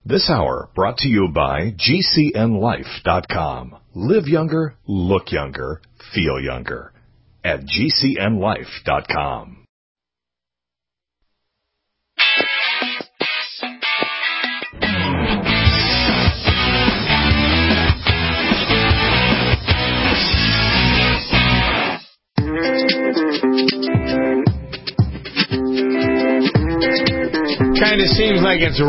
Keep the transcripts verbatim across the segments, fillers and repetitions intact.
This hour brought to you by G C N life dot com. Live younger, look younger, feel younger at G C N life dot com. Kind of seems like it's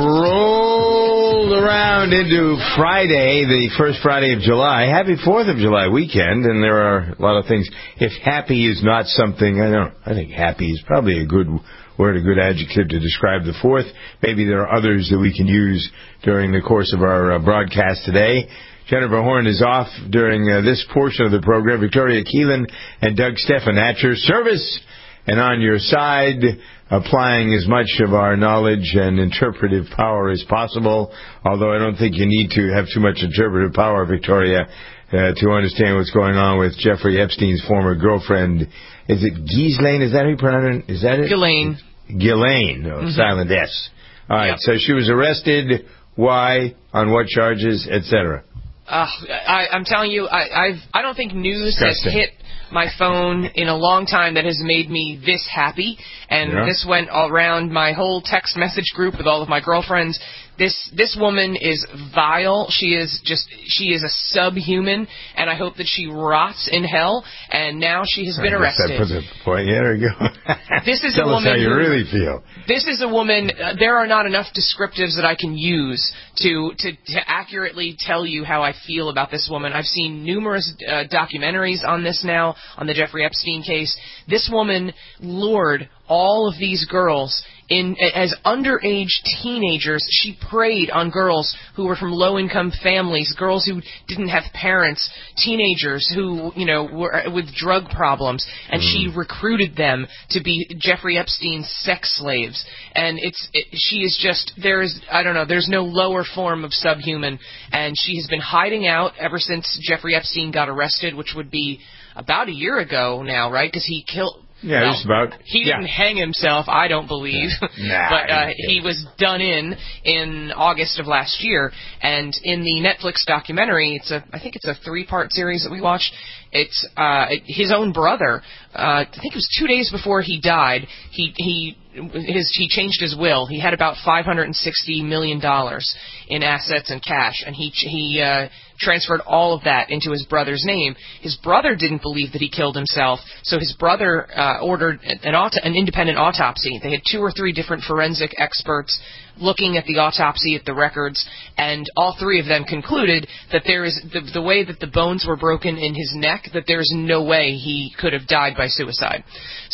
rolled around into Friday, the first Friday of July. Happy fourth of July weekend, and there are a lot of things. If happy is not something, I don't I think happy is probably a good word, a good adjective to describe the fourth. Maybe there are others that we can use during the course of our uh, broadcast today. Jennifer Horn is off during uh, this portion of the program. Victoria Keelan and Doug Stephan at your service and on your side, applying as much of our knowledge and interpretive power as possible, although I don't think you need to have too much interpretive power, Victoria, uh, to understand what's going on with Jeffrey Epstein's former girlfriend. Is it Ghislaine? Is that how you pronounce it? Is that it? Ghislaine. Ghislaine. Oh, mm-hmm. Silent S. All right, yep. So she was arrested. Why? On what charges? Et cetera. Uh, I, I'm telling you, I, I've, I don't think news Disgusting. has hit my phone in a long time that has made me this happy, and yeah. this went all around my whole text message group with all of my girlfriends. This this woman is vile. She is just she is a subhuman, and I hope that she rots in hell. And now she has been arrested. That puts a point. Yeah, there you go. This is Tell a woman us how you who, really feel. This is a woman. Uh, there are not enough descriptives that I can use to, to to accurately tell you how I feel about this woman. I've seen numerous uh, documentaries on this now, on the Jeffrey Epstein case. This woman lured all of these girls in as underage teenagers. She preyed on girls who were from low-income families, girls who didn't have parents, teenagers who, you know, were with drug problems, and mm. she recruited them to be Jeffrey Epstein's sex slaves. And it's it, she is just there is I don't know there's no lower form of subhuman, and she has been hiding out ever since Jeffrey Epstein got arrested, which would be about a year ago now, right? Because he killed. Yeah, well, just about. He yeah. didn't hang himself, I don't believe. Nah, but uh, he was done in in August of last year. And in the Netflix documentary, it's a I think it's a three-part series that we watched. It's uh, his own brother. Uh, I think it was two days before he died. He he his he changed his will. He had about five hundred sixty million dollars in assets and cash, and he he. Uh, transferred all of that into his brother's name. His brother didn't believe that he killed himself, so his brother uh, ordered an, auto- an independent autopsy. They had two or three different forensic experts looking at the autopsy, at the records, and all three of them concluded that there is the, the way that the bones were broken in his neck, that there's no way he could have died by suicide.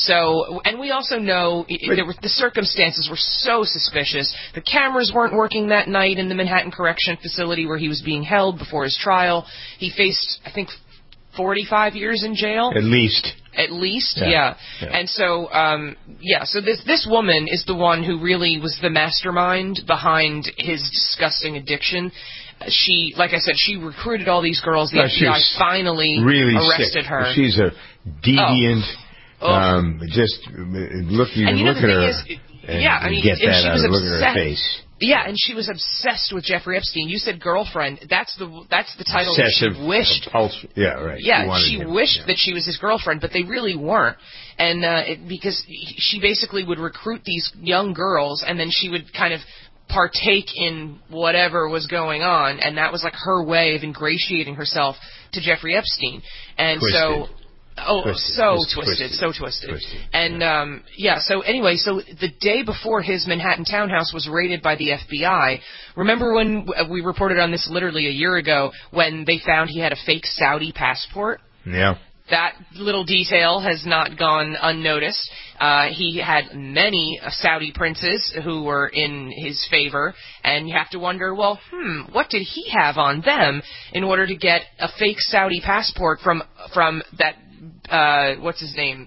So, and we also know it, there were, the circumstances were so suspicious. The cameras weren't working that night in the Manhattan Correction Facility where he was being held before his trial. He faced, I think, forty-five years in jail. At least. At least, yeah. yeah. yeah. And so, um, yeah, so this this woman is the one who really was the mastermind behind his disgusting addiction. She, like I said, she recruited all these girls. The no, F B I finally really arrested sick. her. She's a deviant. Oh. Um, just look, you and you know, look the at her. Is, yeah, I mean, get and that she out was of, look obsessed. at her face. Yeah, and she was obsessed with Jeffrey Epstein. You said girlfriend. That's the that's the title Obsessive, that she wished. Compulsive. Yeah, right. Yeah, she him. wished yeah. that she was his girlfriend, but they really weren't. And uh, it, because she basically would recruit these young girls, and then she would kind of partake in whatever was going on, and that was like her way of ingratiating herself to Jeffrey Epstein. And Twisted. so. Oh, twisted. so Just twisted, twisted, so twisted. twisted. And, yeah. um, yeah, so anyway, so the day before his Manhattan townhouse was raided by the F B I, remember when we reported on this literally a year ago when they found he had a fake Saudi passport? Yeah. That little detail has not gone unnoticed. Uh, he had many Saudi princes who were in his favor, and you have to wonder, well, hmm, what did he have on them in order to get a fake Saudi passport from from that, uh, what's his name?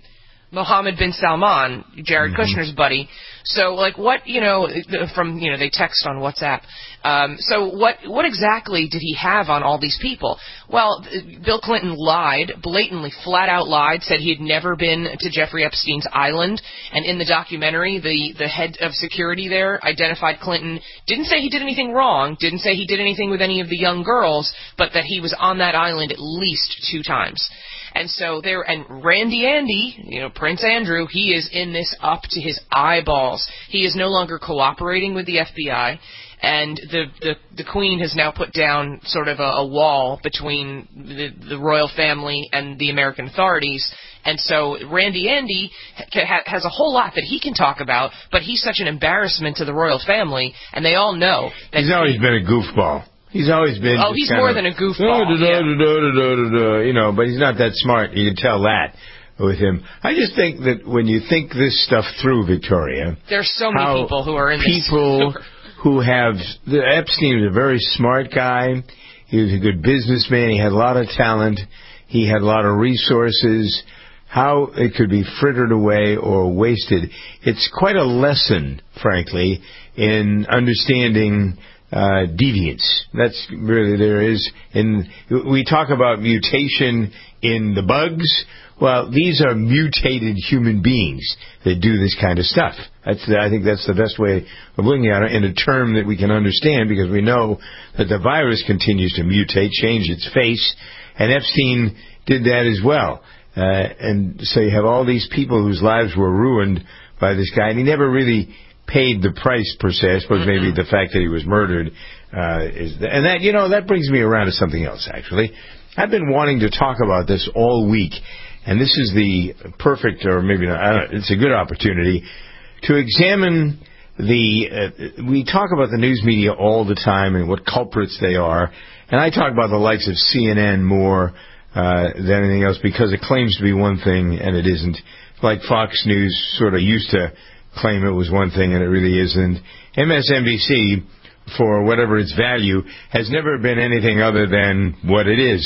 Mohammed bin Salman, Jared mm-hmm. Kushner's buddy. So, like, what, you know, from, you know, they text on WhatsApp. Um, so what what exactly did he have on all these people? Well, Bill Clinton lied, blatantly, flat out lied, said he had never been to Jeffrey Epstein's island. And in the documentary, the, the head of security there identified Clinton, didn't say he did anything wrong, didn't say he did anything with any of the young girls, but that he was on that island at least two times. And so there, and Randy Andy, you know, Prince Andrew, he is in this up to his eyeballs. He is no longer cooperating with the F B I, and the the, the Queen has now put down sort of a, a wall between the, the royal family and the American authorities. And so Randy Andy ha- has a whole lot that he can talk about, but he's such an embarrassment to the royal family, and they all know that he's always he, been a goofball. He's always been. Oh, he's more of, than a goofball. Da, da, yeah. da, da, da, da, da, you know, but he's not that smart. You can tell that with him. I just think that when you think this stuff through, Victoria, there's so many people who are in people this. who have. The, Epstein was a very smart guy. He was a good businessman. He had a lot of talent. He had a lot of resources. How it could be frittered away or wasted. It's quite a lesson, frankly, in understanding Uh, deviance. That's really there is. In we talk about mutation in the bugs. Well, these are mutated human beings that do this kind of stuff. That's the, I think that's the best way of looking at it in a term that we can understand, because we know that the virus continues to mutate, change its face, and Epstein did that as well. Uh, and so you have all these people whose lives were ruined by this guy, and he never really paid the price per se. I suppose mm-hmm. maybe the fact that he was murdered uh, is, the, and that you know that brings me around to something else. Actually, I've been wanting to talk about this all week, and this is the perfect, or maybe not. I don't know, it's a good opportunity to examine the. Uh, we talk about the news media all the time and what culprits they are, and I talk about the likes of C N N more uh, than anything else because it claims to be one thing and it isn't. Like Fox News sort of used to claim it was one thing and it really isn't. M S N B C, for whatever its value, has never been anything other than what it is.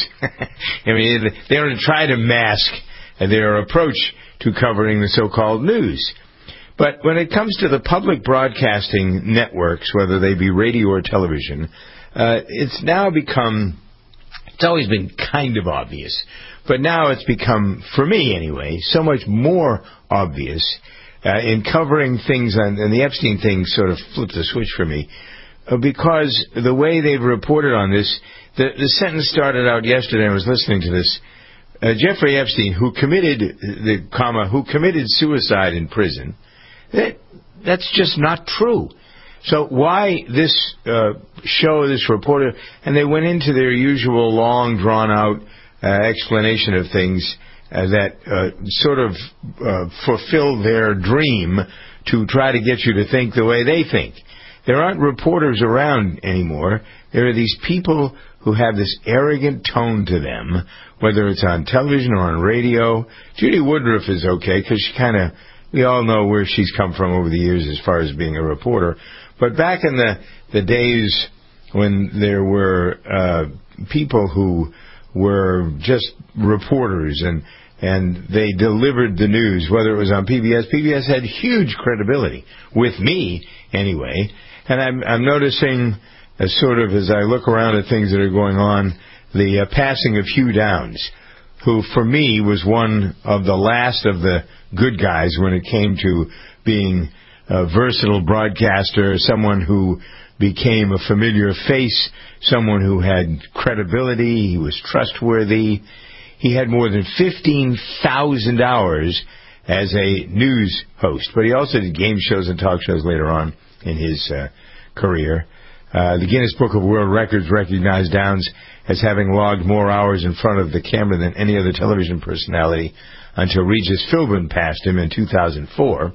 I mean, they don't try to mask their approach to covering the so-called news. But when it comes to the public broadcasting networks, whether they be radio or television, uh, it's now become, it's always been kind of obvious, but now it's become, for me anyway, so much more obvious Uh, in covering things, on, and the Epstein thing sort of flipped the switch for me, uh, because the way they've reported on this, the, the sentence started out yesterday, I was listening to this, uh, Jeffrey Epstein, who committed, the comma, who committed suicide in prison, that, that's just not true. So why this uh, show, this reporter, and they went into their usual long, drawn-out uh, explanation of things, Uh, that uh, sort of uh, fulfill their dream to try to get you to think the way they think. There aren't reporters around anymore. There are these people who have this arrogant tone to them, whether it's on television or on radio. Judy Woodruff is okay because she kind of, we all know where she's come from over the years as far as being a reporter. But back in the, the days when there were uh, people who were just reporters and and they delivered the news, whether it was on P B S. P B S had huge credibility, with me anyway. And I'm, I'm noticing, as sort of as I look around at things that are going on, the uh, passing of Hugh Downs, who for me was one of the last of the good guys when it came to being a versatile broadcaster, someone who became a familiar face, someone who had credibility, he was trustworthy. He had more than fifteen thousand hours as a news host, but he also did game shows and talk shows later on in his uh, career. Uh, the Guinness Book of World Records recognized Downs as having logged more hours in front of the camera than any other television personality until Regis Philbin passed him in two thousand four.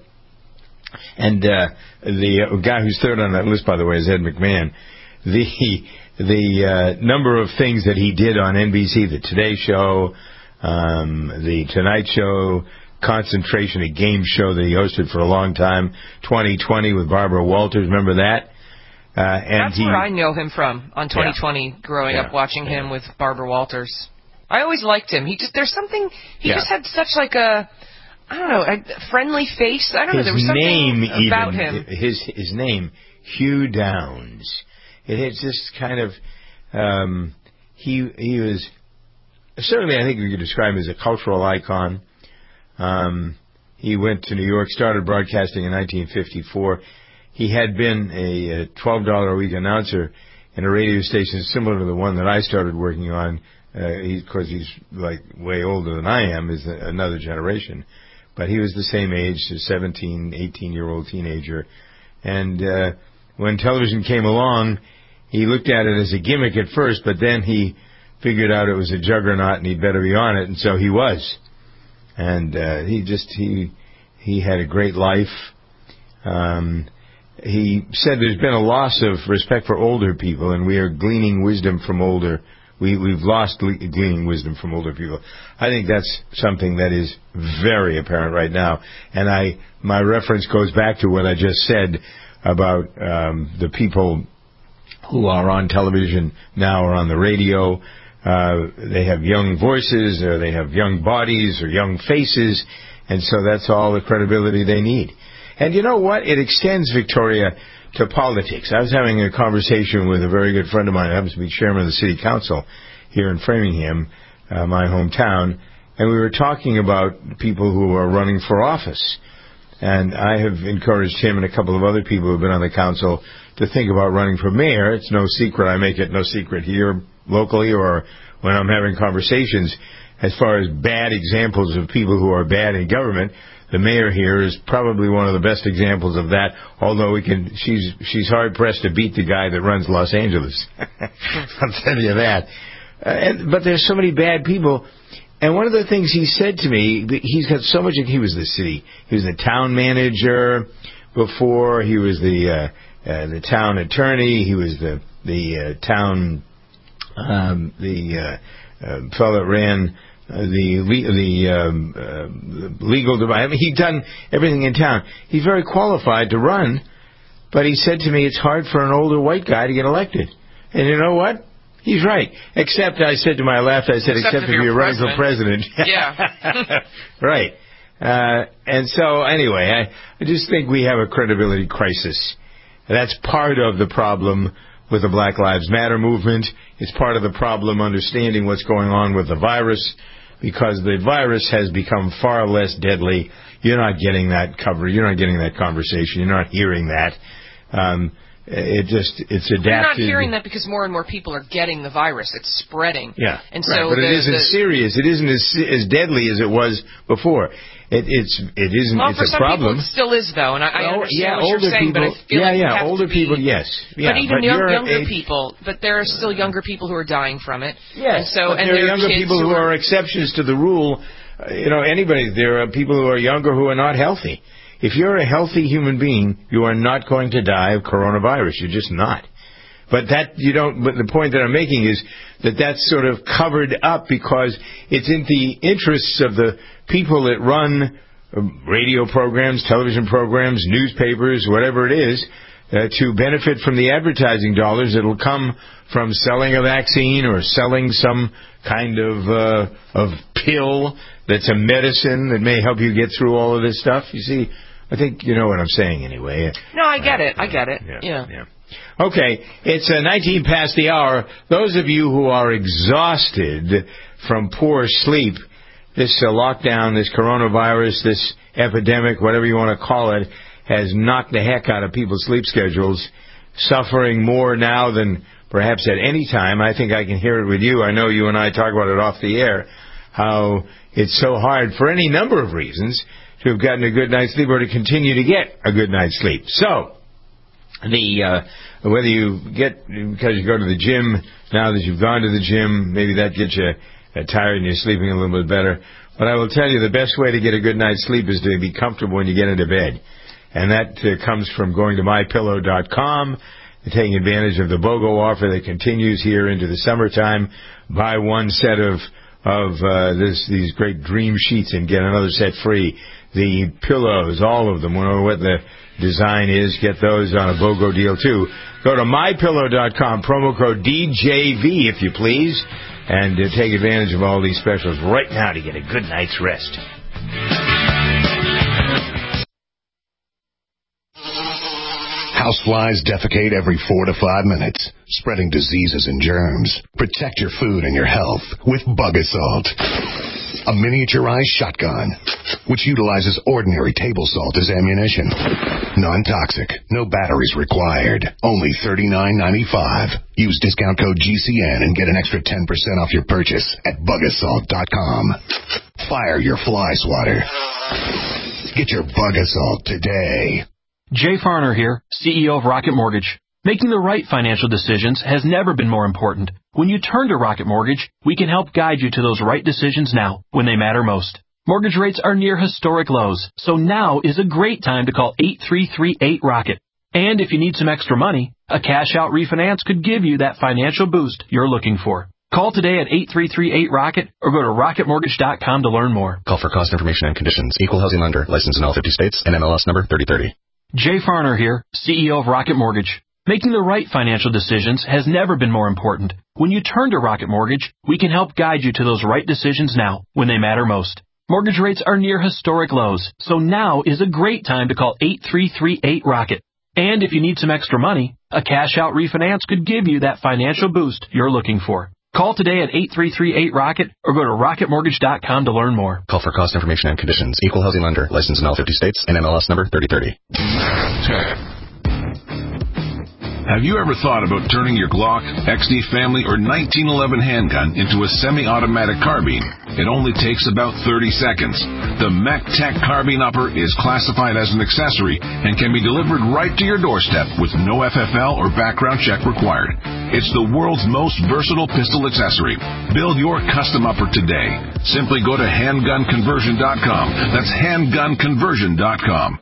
And uh, the uh, guy who's third on that list, by the way, is Ed McMahon. The the uh, number of things that he did on N B C, the Today Show, um, the Tonight Show, Concentration, a game show that he hosted for a long time, twenty twenty with Barbara Walters, remember that? Uh, and That's he, where I know him from, on twenty twenty, yeah. growing yeah. up watching yeah. him with Barbara Walters. I always liked him. He just, there's something, he yeah. just had such like a, I don't know, a friendly face. I don't his know. There was something name about even, him. His his name, Hugh Downs. It is just kind of um, he he was certainly, I think we could describe him as a cultural icon. Um, he went to New York, started broadcasting in nineteen fifty-four. He had been a, a twelve dollars a week announcer in a radio station similar to the one that I started working on. Uh, he, of course, he's like way older than I am, is another generation. But he was the same age, a seventeen, eighteen-year-old teenager. And uh, when television came along, he looked at it as a gimmick at first, but then he figured out it was a juggernaut and he'd better be on it, and so he was. And uh, he just, he he had a great life. Um, he said there's been a loss of respect for older people, and we are gleaning wisdom from older We, we've lost gleaning wisdom from older people. I think that's something that is very apparent right now. And I, my reference goes back to what I just said about um, the people who are on television now or on the radio. Uh, they have young voices, or they have young bodies, or young faces, and so that's all the credibility they need. And you know what? It extends, Victoria, to politics. I was having a conversation with a very good friend of mine who happens to be chairman of the city council here in Framingham, uh, my hometown, and we were talking about people who are running for office. And I have encouraged him and a couple of other people who have been on the council to think about running for mayor. It's no secret. I make it no secret here locally or when I'm having conversations. As far as bad examples of people who are bad in government, the mayor here is probably one of the best examples of that, although we can, she's she's hard-pressed to beat the guy that runs Los Angeles. I'll tell you that. Uh, and, but there's so many bad people. And one of the things he said to me, he's got so much, he was the city, he was the town manager before, he was the uh, uh, the town attorney, he was the the uh, town, um, the uh, uh, fellow that ran Uh, the the um, uh, legal device. I mean, he'd done everything in town. He's very qualified to run, but he said to me, it's hard for an older white guy to get elected. And you know what? He's right. Except, I said to my left, I said, except, except if, if you're running for president. Yeah. Right. Uh, and so, anyway, I, I just think we have a credibility crisis. That's part of the problem with the Black Lives Matter movement. It's part of the problem understanding what's going on with the virus, because the virus has become far less deadly. You're not getting that coverage. You're not getting that conversation. You're not hearing that. Um, it just, it's adapted. You're not hearing that because more and more people are getting the virus. It's spreading. Yeah, and right. so But the, it isn't the, serious. It isn't as, as deadly as it was before. It, it's it isn't. Well, it's for a some problem. people it still is, though, and I, I well, understand yeah, what older you're saying, people, but I feel yeah, like you yeah, have older to people, be, yes, yeah, but even but young, you're younger age, people, but there are still younger people who are dying from it. Yes, and so but and there there are younger kids people who are, are exceptions to the rule. Uh, you know, anybody. There are people who are younger who are not healthy. If you're a healthy human being, you are not going to die of coronavirus. You're just not. But that you don't. But the point that I'm making is that that's sort of covered up because it's in the interests of the people that run radio programs, television programs, newspapers, whatever it is, uh, to benefit from the advertising dollars that will come from selling a vaccine or selling some kind of uh, of pill that's a medicine that may help you get through all of this stuff. You see, I think you know what I'm saying anyway. No, I get uh, it. I get it. Yeah. Yeah. yeah. Okay, it's uh, nineteen past the hour. Those of you who are exhausted from poor sleep, this uh, lockdown, this coronavirus, this epidemic, whatever you want to call it, has knocked the heck out of people's sleep schedules, suffering more now than perhaps at any time. I think I can hear it with you. I know you and I talk about it off the air, how it's so hard for any number of reasons to have gotten a good night's sleep or to continue to get a good night's sleep. So, the uh, whether you get, because you go to the gym, now that you've gone to the gym, maybe that gets you uh, tired and you're sleeping a little bit better. But I will tell you the best way to get a good night's sleep is to be comfortable when you get into bed. And that uh, comes from going to my pillow dot com and taking advantage of the BOGO offer that continues here into the summertime. Buy one set of of uh, this these great dream sheets and get another set free. The pillows, all of them, whatever what the design is, get those on a BOGO deal too. Go to my pillow dot com, promo code D J V if you please, and uh, take advantage of all these specials right now to get a good night's rest. Houseflies defecate every four to five minutes, spreading diseases and germs. Protect your food and your health with Bug Assault, a miniaturized shotgun which utilizes ordinary table salt as ammunition. Non-toxic, no batteries required. Only thirty-nine ninety-five. Use discount code G C N and get an extra ten percent off your purchase at bug assault dot com. Fire your fly swatter. Get your Bug Assault today. Jay Farner here, C E O of Rocket Mortgage. Making the right financial decisions has never been more important. When you turn to Rocket Mortgage, we can help guide you to those right decisions now, when they matter most. Mortgage rates are near historic lows, so now is a great time to call eight three three eight ROCKET. And if you need some extra money, a cash-out refinance could give you that financial boost you're looking for. Call today at eight three three eight ROCKET or go to rocket mortgage dot com to learn more. Call for cost information and conditions. Equal housing lender. Licensed in all fifty states and N M L S number thirty thirty. Jay Farner here, C E O of Rocket Mortgage. Making the right financial decisions has never been more important. When you turn to Rocket Mortgage, we can help guide you to those right decisions now, when they matter most. Mortgage rates are near historic lows, so now is a great time to call eight three three eight ROCKET. And if you need some extra money, a cash-out refinance could give you that financial boost you're looking for. Call today at eight three three eight ROCKET or go to rocket mortgage dot com to learn more. Call for cost information and conditions. Equal housing lender. Licensed in all fifty states and N M L S number thirty thirty. Have you ever thought about turning your Glock, X D Family, or nineteen eleven handgun into a semi-automatic carbine? It only takes about thirty seconds. The MacTech Carbine Upper is classified as an accessory and can be delivered right to your doorstep with no F F L or background check required. It's the world's most versatile pistol accessory. Build your custom upper today. Simply go to handgun conversion dot com. That's handgun conversion dot com.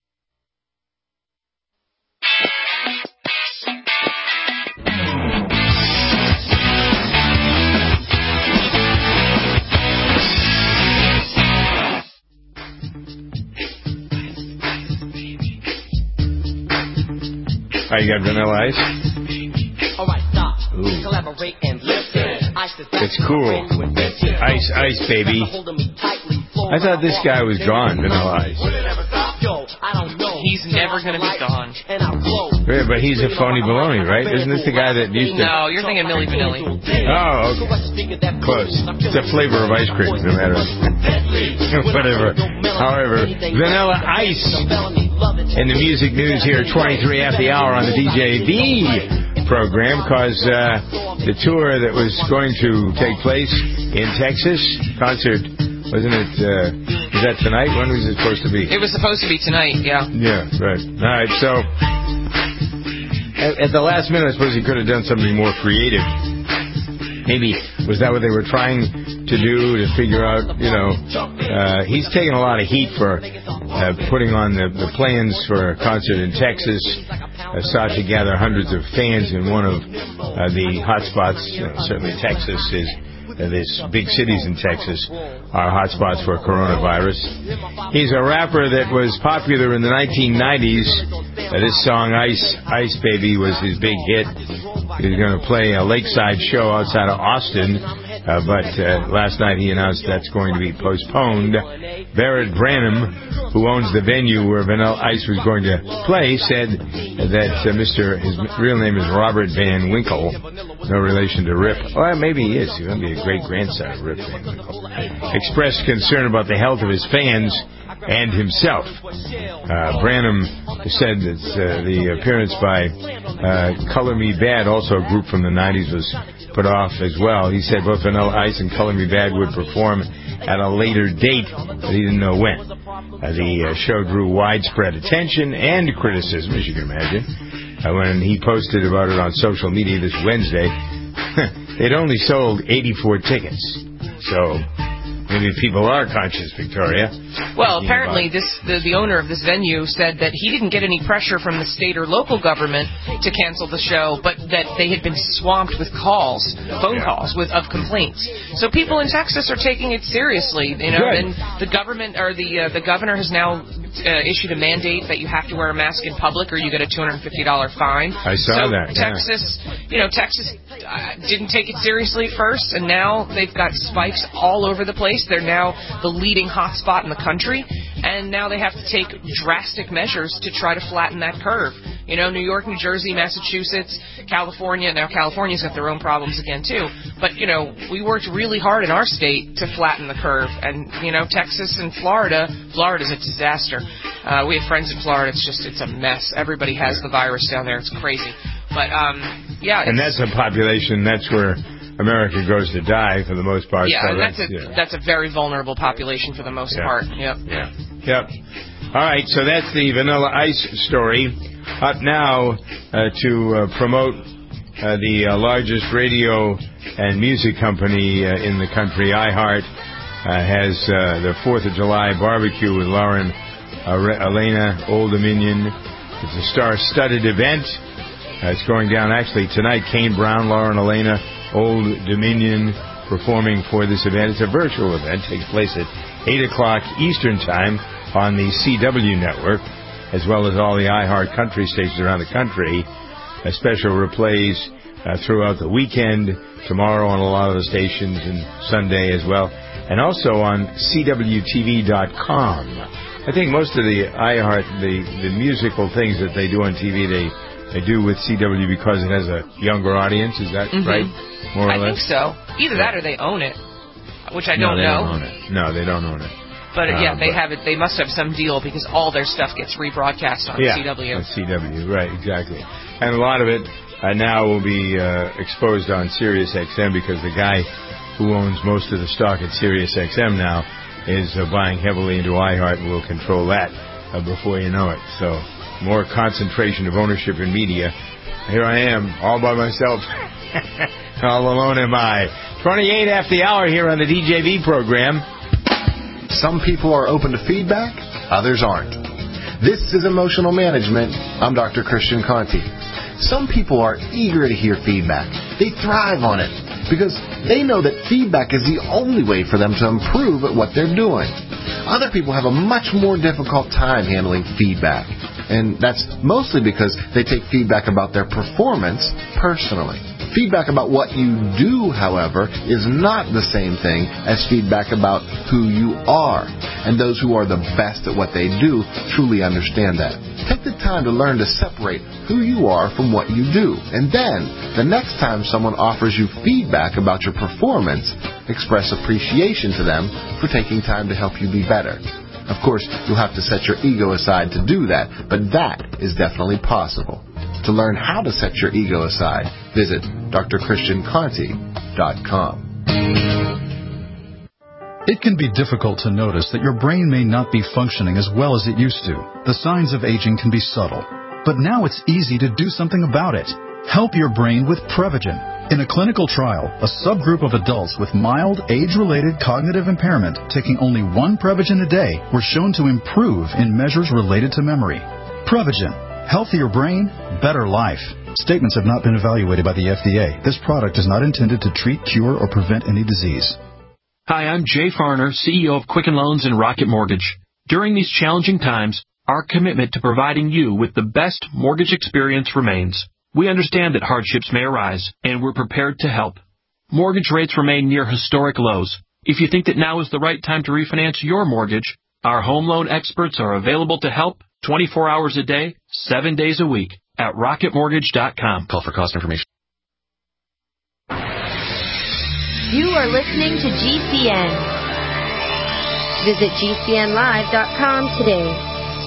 Oh, you got Vanilla Ice? Ooh. It's cool. Ice, ice, baby. I thought this guy was gone, Vanilla Ice. He's never going to be gone. Yeah, but he's a phony baloney, right? Isn't this the guy that used to... No, you're thinking Milli Vanilli. Oh, okay. Close. It's a flavor of ice cream, no matter. Whatever. However, Vanilla Ice. And the music news here, twenty-three after the hour on the D J V program, because uh, the tour that was going to take place in Texas, concert, wasn't it, uh, was that tonight? When was it supposed to be? It was supposed to be tonight, yeah. Yeah, right. All right, so at, at the last minute, I suppose he could have done something more creative. Maybe, was that what they were trying to do, to figure out, you know, uh, he's taking a lot of heat for uh, putting on the, the plans for a concert in Texas, uh, sought to gather hundreds of fans in one of uh, the hotspots. Uh, certainly Texas is, uh, there's big cities in Texas are hotspots for coronavirus. He's a rapper that was popular in the nineteen nineties. Uh, this song, Ice, Ice Baby, was his big hit. He was going to play a lakeside show outside of Austin, uh, but uh, last night he announced that's going to be postponed. Barrett Branham, who owns the venue where Vanilla Ice was going to play, said that uh, Mister his real name is Robert Van Winkle, no relation to Rip. Well, maybe he is. He's going to be a great-grandson of Rip Van Winkle. Expressed concern about the health of his fans and himself. Uh, Branham said that uh, the appearance by uh, Color Me Bad, also a group from the nineties, was put off as well. He said both Vanilla Ice and Color Me Bad would perform at a later date, but he didn't know when. Uh, the uh, show drew widespread attention and criticism, as you can imagine. Uh, when he posted about it on social media this Wednesday, they'd only sold eighty-four tickets. So maybe people are conscious, Victoria. Well, apparently this the, the owner of this venue said that he didn't get any pressure from the state or local government to cancel the show, but that they had been swamped with calls, phone yeah. calls with of complaints. So people in Texas are taking it seriously, you know. Good. And the government or the uh, the governor has now uh, issued a mandate that you have to wear a mask in public or you get a two hundred fifty dollars fine. I saw so that. Texas, yeah. you know, Texas uh, didn't take it seriously at first, and now they've got spikes all over the place. They're now the leading hotspot in the country, and now they have to take drastic measures to try to flatten that curve. You know, New York, New Jersey, Massachusetts, California. Now, California's got their own problems again, too. But, you know, we worked really hard in our state to flatten the curve. And, you know, Texas and Florida, Florida's a disaster. Uh, we have friends in Florida. It's just, it's a mess. Everybody has the virus down there. It's crazy. But, um, yeah. And that's a population, that's where America goes to die for the most part. Yeah, so and that's, that's, a, yeah. that's a very vulnerable population for the most yeah. part. Yep. Yeah. Yep. All right, so that's the Vanilla Ice story. Up now uh, to uh, promote uh, the uh, largest radio and music company uh, in the country, iHeart, uh, has uh, the fourth of July barbecue with Lauren uh, Elena, Old Dominion. It's a star-studded event. Uh, it's going down actually tonight. Kane Brown, Lauren Elena, Old Dominion performing for this event. It's a virtual event. Takes place at eight o'clock Eastern Time on the C W network, as well as all the iHeart country stations around the country. A special replays uh, throughout the weekend, tomorrow on a lot of the stations, and Sunday as well. And also on C W T V dot com. I think most of the iHeart, the, the musical things that they do on T V, they, they do with C W because it has a younger audience. Is that mm-hmm. right? More or I less? think so. Either that or they own it, which I no, don't they know. Don't own it. No, they don't own it. But, uh, yeah, they but, have it. They must have some deal because all their stuff gets rebroadcast on yeah, C W. On C W, right, exactly. And a lot of it uh, now will be uh, exposed on Sirius X M because the guy who owns most of the stock at Sirius X M now is uh, buying heavily into iHeart and will control that uh, before you know it. So more concentration of ownership in media. Here I am, all by myself. All alone am I. twenty-eight after the hour here on the D J V program. Some people are open to feedback, others aren't. This is Emotional Management. I'm Doctor Christian Conti. Some people are eager to hear feedback. They thrive on it because they know that feedback is the only way for them to improve at what they're doing. Other people have a much more difficult time handling feedback, and that's mostly because they take feedback about their performance personally. Feedback about what you do, however, is not the same thing as feedback about who you are. And those who are the best at what they do truly understand that. Take the time to learn to separate who you are from what you do. And then, the next time someone offers you feedback about your performance, express appreciation to them for taking time to help you be better. Of course, you'll have to set your ego aside to do that, but that is definitely possible. To learn how to set your ego aside, visit D R Christian Conti dot com. It can be difficult to notice that your brain may not be functioning as well as it used to. The signs of aging can be subtle, but now it's easy to do something about it. Help your brain with Prevagen. In a clinical trial, a subgroup of adults with mild age-related cognitive impairment taking only one Prevagen a day were shown to improve in measures related to memory. Prevagen. Healthier brain, better life. Statements have not been evaluated by the F D A. This product is not intended to treat, cure, or prevent any disease. Hi, I'm Jay Farner, C E O of Quicken Loans and Rocket Mortgage. During these challenging times, our commitment to providing you with the best mortgage experience remains. We understand that hardships may arise, and we're prepared to help. Mortgage rates remain near historic lows. If you think that now is the right time to refinance your mortgage, our home loan experts are available to help twenty-four hours a day, seven days a week at rocket mortgage dot com. Call for cost information. You are listening to G C N. Visit G C N live dot com today.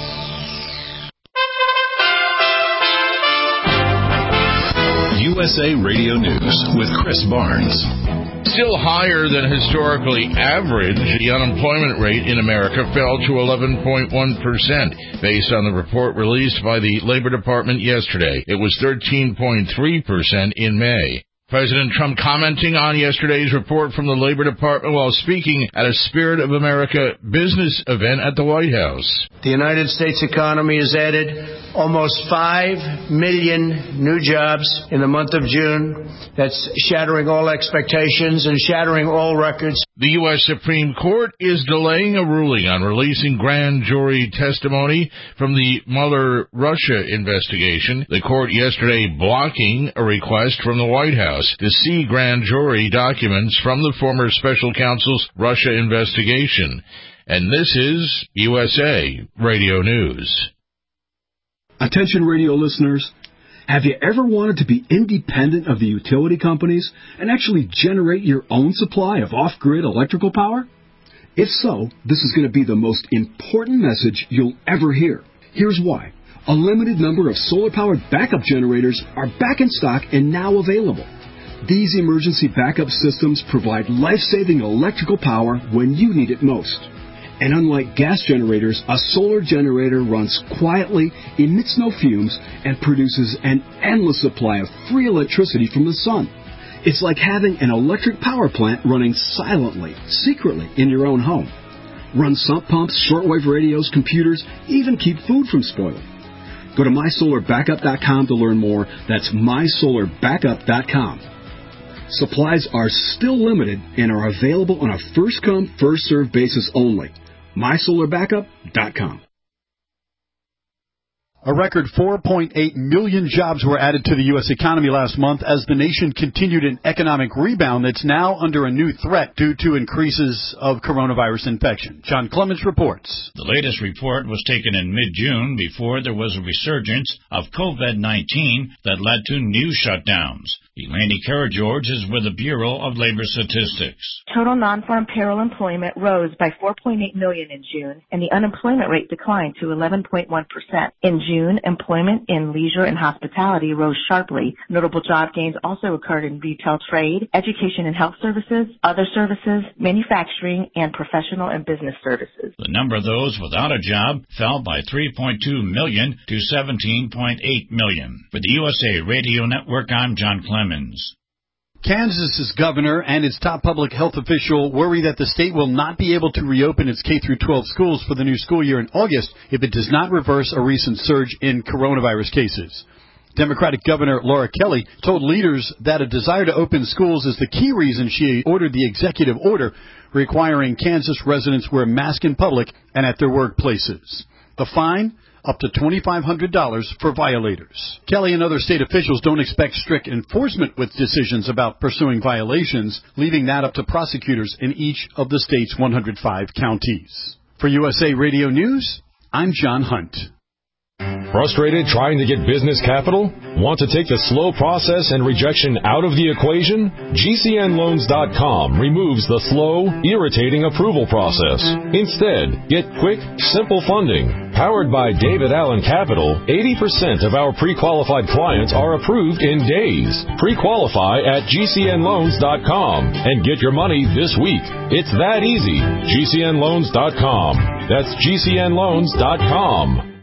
U S A Radio News with Chris Barnes. Still higher than historically average, the unemployment rate in America fell to eleven point one percent. Based on the report released by the Labor Department yesterday, it was thirteen point three percent in May. President Trump commenting on yesterday's report from the Labor Department while speaking at a Spirit of America business event at the White House. The United States economy has added almost five million new jobs in the month of June. That's shattering all expectations and shattering all records. The U S Supreme Court is delaying a ruling on releasing grand jury testimony from the Mueller-Russia investigation. The court yesterday blocking a request from the White House to see grand jury documents from the former special counsel's Russia investigation. And this is U S A Radio News. Attention radio listeners, have you ever wanted to be independent of the utility companies and actually generate your own supply of off-grid electrical power? If so, this is going to be the most important message you'll ever hear. Here's why. A limited number of solar-powered backup generators are back in stock and now available. These emergency backup systems provide life-saving electrical power when you need it most. And unlike gas generators, a solar generator runs quietly, emits no fumes, and produces an endless supply of free electricity from the sun. It's like having an electric power plant running silently, secretly in your own home. Run sump pumps, shortwave radios, computers, even keep food from spoiling. Go to my solar backup dot com to learn more. That's my solar backup dot com. Supplies are still limited and are available on a first-come, first-served basis only. my solar backup dot com. A record four point eight million jobs were added to the U S economy last month as the nation continued an economic rebound that's now under a new threat due to increases of coronavirus infection. John Clements reports. The latest report was taken in mid-June before there was a resurgence of COVID nineteen that led to new shutdowns. Elaine Karageorge is with the Bureau of Labor Statistics. Total non-farm payroll employment rose by four point eight million in June, and the unemployment rate declined to eleven point one percent. In June, employment in leisure and hospitality rose sharply. Notable job gains also occurred in retail trade, education and health services, other services, manufacturing, and professional and business services. The number of those without a job fell by three point two million to seventeen point eight million. For the U S A Radio Network, I'm John Clements. Kansas's governor and its top public health official worry that the state will not be able to reopen its K through twelve schools for the new school year in August if it does not reverse a recent surge in coronavirus cases. Democratic Governor Laura Kelly told leaders that a desire to open schools is the key reason she ordered the executive order requiring Kansas residents wear masks in public and at their workplaces. The fine? Up to twenty-five hundred dollars for violators. Kelly and other state officials don't expect strict enforcement with decisions about pursuing violations, leaving that up to prosecutors in each of the state's one hundred five counties. For U S A Radio News, I'm John Hunt. Frustrated trying to get business capital? Want to take the slow process and rejection out of the equation? G C N loans dot com removes the slow, irritating approval process. Instead, get quick, simple funding. Powered by David Allen Capital, eighty percent of our pre-qualified clients are approved in days. Pre-qualify at G C N loans dot com and get your money this week. It's that easy. G C N loans dot com. That's G C N loans dot com.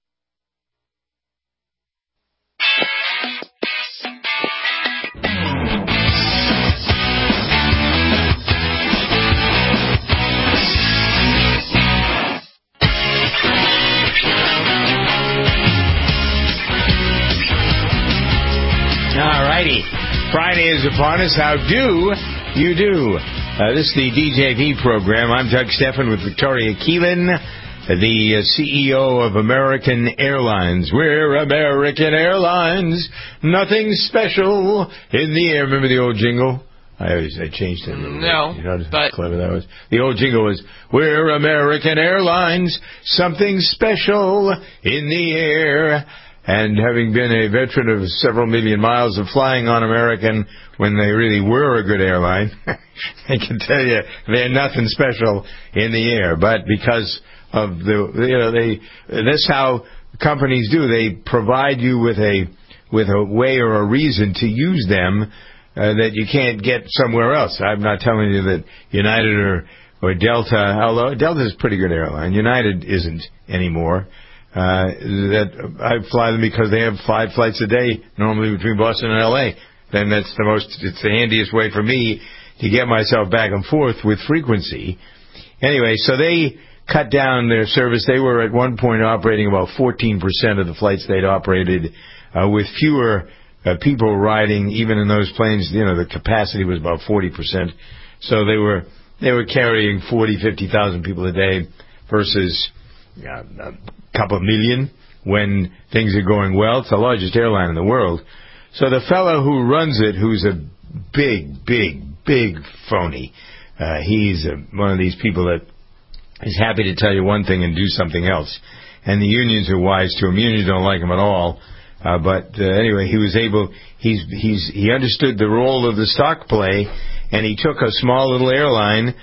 Friday is upon us. How do you do? Uh, this is the D J V program. I'm Doug Steffen with Victoria Keelan, the uh, C E O of American Airlines. We're American Airlines. Nothing special in the air. Remember the old jingle? I always I changed it. No, you know how but clever that was. The old jingle was, "We're American Airlines. Something special in the air." And having been a veteran of several million miles of flying on American when they really were a good airline, I can tell you they're nothing special in the air. But because of the, you know, they, that's how companies do. They provide you with a, with a way or a reason to use them uh, that you can't get somewhere else. I'm not telling you that United or, or Delta, although Delta's a pretty good airline. United isn't anymore. Uh, that I fly them because they have five flights a day, normally between Boston and L A. Then that's the most, it's the handiest way for me to get myself back and forth with frequency. Anyway, so they cut down their service. They were at one point operating about fourteen percent of the flights they'd operated, uh, with fewer uh, people riding, even in those planes. You know, the capacity was about forty percent. So they were, they were carrying forty, fifty thousand people a day versus, yeah, uh, couple of million when things are going well. It's the largest airline in the world. So the fellow who runs it, who's a big, big, big phony, uh, he's a, one of these people that is happy to tell you one thing and do something else. and the unions are wise to him. Unions don't like him at all. Uh, but uh, anyway, he was able. He's he's he understood the role of the stock play, and he took a small little airline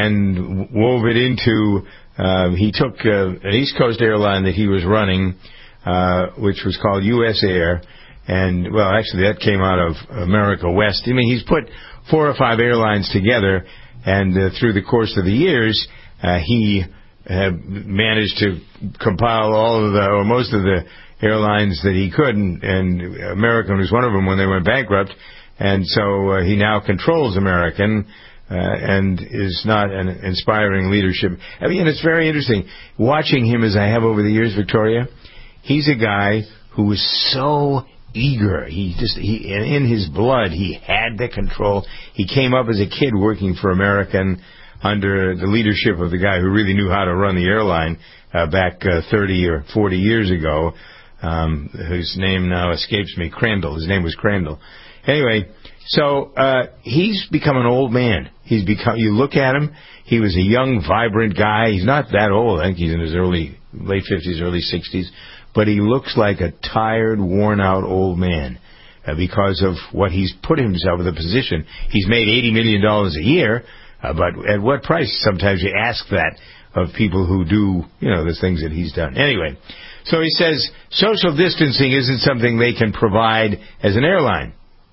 and wove it into. Uh, he took uh, an East Coast airline that he was running, uh, which was called U S Air, and well, actually that came out of America West. I mean, he's put four or five airlines together, and uh, through the course of the years, uh, he had managed to compile all of the or most of the airlines that he could, and, and American was one of them when they went bankrupt, and so uh, he now controls American uh, and is not an inspiring leadership. I mean, it's very interesting watching him as I have over the years, Victoria. He's a guy who was so eager. He just he in his blood he had the control. He came up as a kid working for American under the leadership of the guy who really knew how to run the airline uh, back uh, thirty or forty years ago. Um, whose name now escapes me, Crandall. His name was Crandall. Anyway, so uh, he's become an old man. He's become. You look at him. He was a young, vibrant guy. He's not that old. I think he's in his early, late fifties, early sixties. But he looks like a tired, worn-out old man uh, because of what he's put himself in the position. He's made eighty million dollars a year, uh, but at what price? Sometimes you ask that of people who do, you know, the things that he's done. Anyway. So he says social distancing isn't something they can provide as an airline.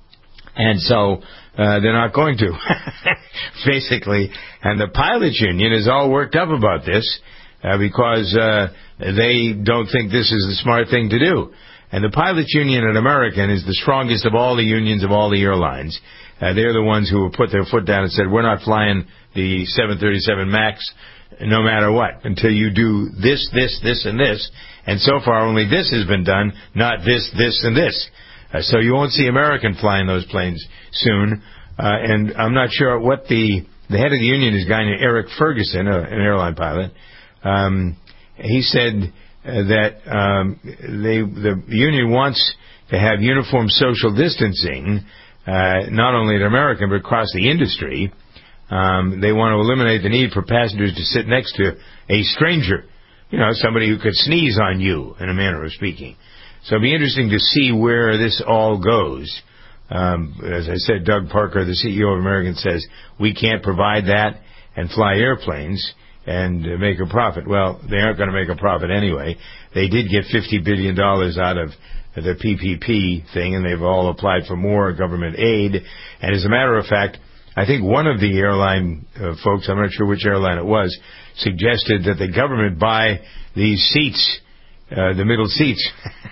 And so uh, they're not going to, basically. And the pilots union is all worked up about this uh, because uh, they don't think this is the smart thing to do. And the pilots union at American is the strongest of all the unions of all the airlines. Uh, they're the ones who have put their foot down and said, we're not flying the seven thirty-seven MAX no matter what until you do this, this, this, and this. And so far, only this has been done, not this, this, and this. Uh, so you won't see American flying those planes soon. Uh, and I'm not sure what the the head of the union is a guy named Eric Ferguson, uh, an airline pilot. Um, he said uh, that um, they the union wants to have uniform social distancing, uh, not only at American but across the industry. Um, they want to eliminate the need for passengers to sit next to a stranger. You know, somebody who could sneeze on you, in a manner of speaking. So it'll be interesting to see where this all goes. Um, as I said, Doug Parker, the C E O of American, says, we can't provide that and fly airplanes and uh, make a profit. Well, they aren't going to make a profit anyway. They did get fifty billion dollars out of the P P P thing, and they've all applied for more government aid. And as a matter of fact, I think one of the airline uh, folks, I'm not sure which airline it was, suggested that the government buy these seats, uh, the middle seats,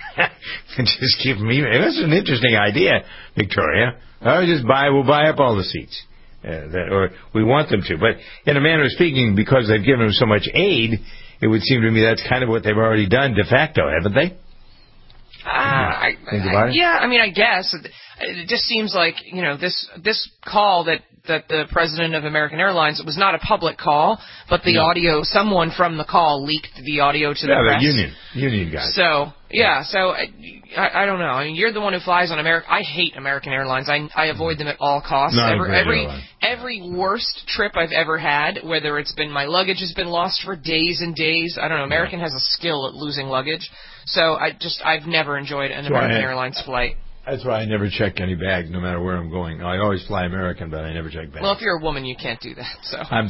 and just keep them even. It was an interesting idea, Victoria. Oh, just buy, we'll buy up all the seats, uh, that, or we want them to. But in a manner of speaking, because they've given them so much aid, it would seem to me that's kind of what they've already done de facto, haven't they? Uh, I, Think about it? Yeah, I mean, I guess. It just seems like, you know, this this call that, that the president of American Airlines, it was not a public call, but the No. audio, someone from the call leaked the audio to the Yeah, press. the union, union guys. So, yeah, so I, I, I don't know. I mean, you're the one who flies on American. I hate American Airlines. I, I avoid them at all costs. Not a every great every, airline. every worst trip I've ever had, whether it's been my luggage has been lost for days and days. I don't know. American has a skill at losing luggage. So I just, I've never enjoyed an That's why American I- Airlines flight. That's why I never check any bags, no matter where I'm going. I always fly American, but I never check bags. Well, if you're a woman, you can't do that. So I'm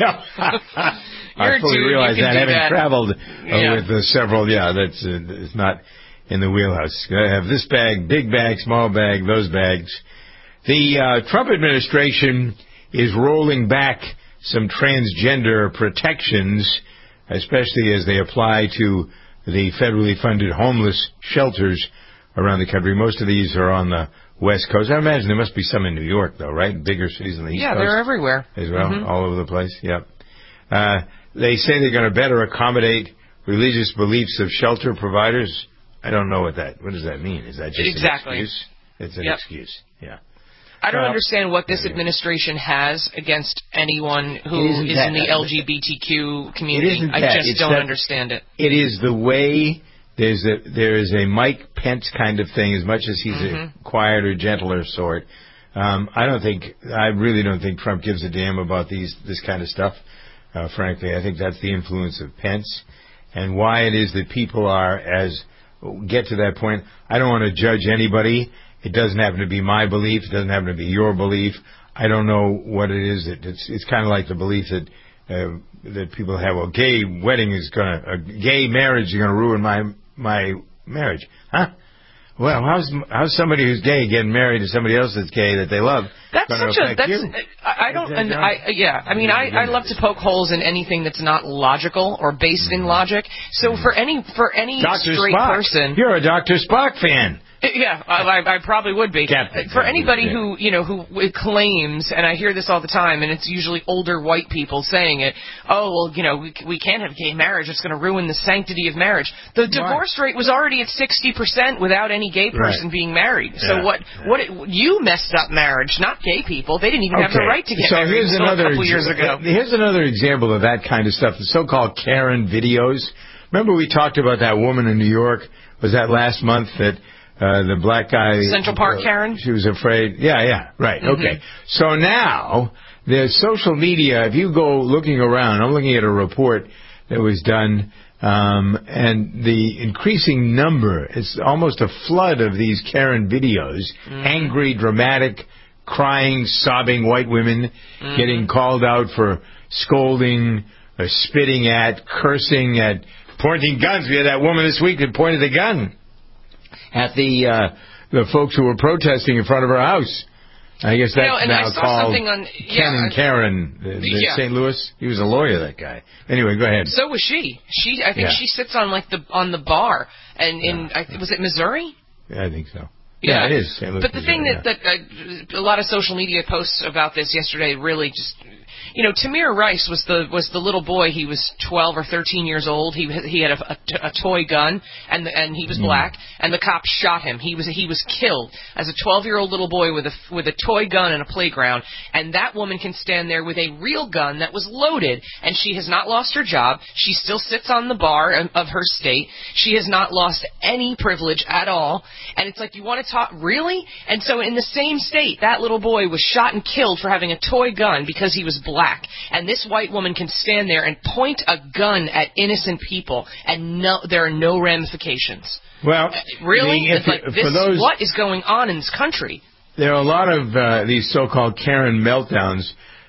I You're a fully dude, realize you can that, do having that. traveled uh, Yeah. with uh, several. Yeah, that's uh, it's not in the wheelhouse. I have this bag, big bag, small bag, those bags. The uh, Trump administration is rolling back some transgender protections, especially as they apply to the federally funded homeless shelters around the country. Most of these are on the West Coast. I imagine there must be some in New York, though, right? Bigger cities on the East yeah, Coast. they're everywhere. As well, Mhm. all over the place, yep. Uh, they say they're going to better accommodate religious beliefs of shelter providers. I don't know what that, what does that mean? Is that just Exactly. an excuse? It's an Yep. excuse, yeah. I don't Well, understand what this administration has against anyone who It isn't is that- in the L G B T Q community. isn't I that. just It's don't that- understand it. It is the way there's a there is a Mike Pence kind of thing. As much as he's Mhm. a quieter, gentler sort, um, I don't think I really don't think Trump gives a damn about these this kind of stuff. Uh, frankly, I think that's the influence of Pence, and why it is that people are as get to that point. I don't want to judge anybody. It doesn't happen to be my belief. It doesn't happen to be your belief. I don't know what it is. That it's it's kind of like the belief that uh, that people have. Well, gay wedding is gonna, a gay marriage is gonna ruin my my marriage, huh? Well, how's how's somebody who's gay getting married to somebody else that's gay that they love? That's such a that's you? I, I don't and I yeah I mean I, I love to poke holes in anything that's not logical or based in logic. So for any for any Doctor straight Spock. person, You're a Doctor Spock fan. Yeah, I, I probably would be. Captain, For anybody yeah. who, you know, who claims, and I hear this all the time, and it's usually older white people saying it, oh, well, you know, we, we can't have gay marriage. It's going to ruin the sanctity of marriage. The divorce rate was already at sixty percent without any gay person right. being married. Yeah. So what, what it, you messed up marriage, not gay people. They didn't even Okay. have the right to get so married here's until another a couple ex- years ago. Here's another example of that kind of stuff, the so-called Karen videos. Remember we talked about that woman in New York, was that last month that Uh, the black guy... Central Park uh, Karen? She was afraid... Yeah, yeah, right, Mm-hmm. okay. So now, there's social media. If you go looking around, I'm looking at a report that was done, um, and the increasing number, it's almost a flood of these Karen videos, mm-hmm. angry, dramatic, crying, sobbing white women mm-hmm. getting called out for scolding, or spitting at, cursing at, pointing guns. We had that woman this week that pointed a gun at the uh, the folks who were protesting in front of her house. I guess that's you know, now called on, Ken yeah, and Karen, the, the yeah. Saint Louis. He was a lawyer, that guy. Anyway, go ahead. So was she. She, I think yeah. she sits on like the on the bar, and in yeah. I, was it Missouri? Yeah, I think so. Yeah, yeah it is. Saint Louis, but the Missouri, thing that, yeah. that uh, a lot of social media posts about this yesterday really just. You know, Tamir Rice was the was the little boy. He was twelve or thirteen years old. He he had a, a, a toy gun, and the, and he was mm. black. And the cops shot him. He was he was killed as a twelve-year-old little boy with a with a toy gun in a playground. And that woman can stand there with a real gun that was loaded, and she has not lost her job. She still sits on the bar of, of her state. She has not lost any privilege at all. And it's like, you want to talk really? And so in the same state, that little boy was shot and killed for having a toy gun because he was black. And this white woman can stand there and point a gun at innocent people, and no, there are no ramifications. Well, really, the, it's like for this. Those, what is going on in this country? There are a lot of uh, these so-called Karen meltdowns,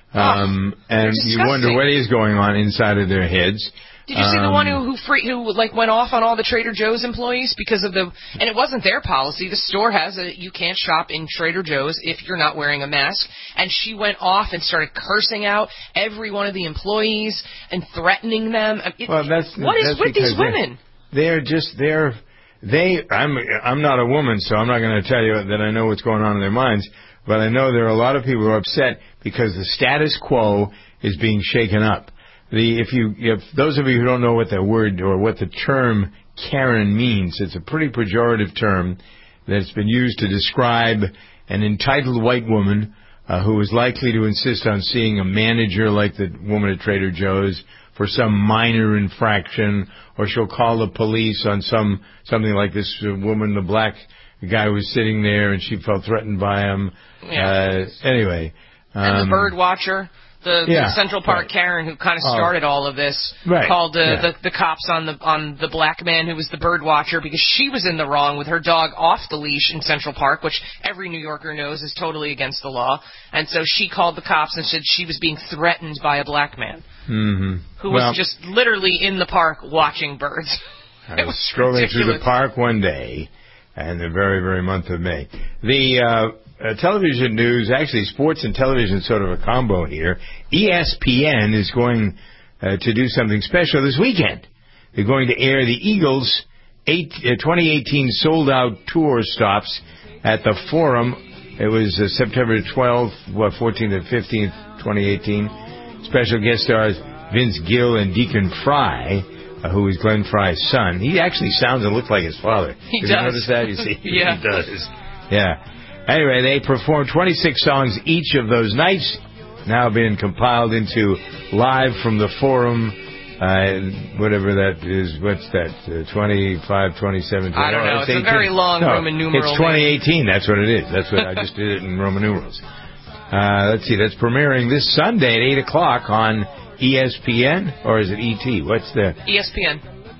um, oh, and you wonder what is going on inside of their heads. Did you see um, the one who who, free, who like went off on all the Trader Joe's employees because of the? And it wasn't their policy. The store has a you can't shop in Trader Joe's if you're not wearing a mask. And she went off and started cursing out every one of the employees and threatening them. It, well, that's what that's is with these they're, women? They're just they're they. I'm I'm not a woman, so I'm not going to tell you that I know what's going on in their minds. But I know there are a lot of people who are upset because the status quo is being shaken up. The if you if those of you who don't know what that word or what the term Karen means, it's a pretty pejorative term that's been used to describe an entitled white woman uh, who is likely to insist on seeing a manager like the woman at Trader Joe's for some minor infraction, or she'll call the police on some something like this uh, woman, the black guy was sitting there and she felt threatened by him. Yeah. Uh, anyway, um, and the bird watcher. The, yeah, the Central Park right. Karen who kind of started oh. all of this right. called uh, yeah. the the cops on the on the black man who was the bird watcher because she was in the wrong with her dog off the leash in Central Park, which every New Yorker knows is totally against the law. And so she called the cops and said she was being threatened by a black man mm-hmm. who well, was just literally in the park watching birds. I was, was strolling ridiculous. through the park one day in the very, very month of May. The uh, uh, television news, actually sports and television is sort of a combo here. E S P N is going uh, to do something special this weekend. They're going to air the Eagles' eight, uh, twenty eighteen sold-out tour stops at the Forum. It was uh, September twelfth, what, fourteenth and fifteenth, twenty eighteen. Special guest stars Vince Gill and Deacon Fry, uh, who is Glenn Fry's son. He actually sounds and looks like his father. He Did does. you notice that? You see? Yeah. He does. Yeah. Anyway, they performed twenty-six songs each of those nights, now being compiled into Live from the Forum, uh, whatever that is. What's that? Uh, twenty-five, twenty-seven. I don't know. It's, it's a very long no, Roman numeral. It's twenty eighteen. That's what it is. That's what I just did it in Roman numerals. Uh, let's see. That's premiering this Sunday at eight o'clock on E S P N, or is it E T? What's the... E S P N.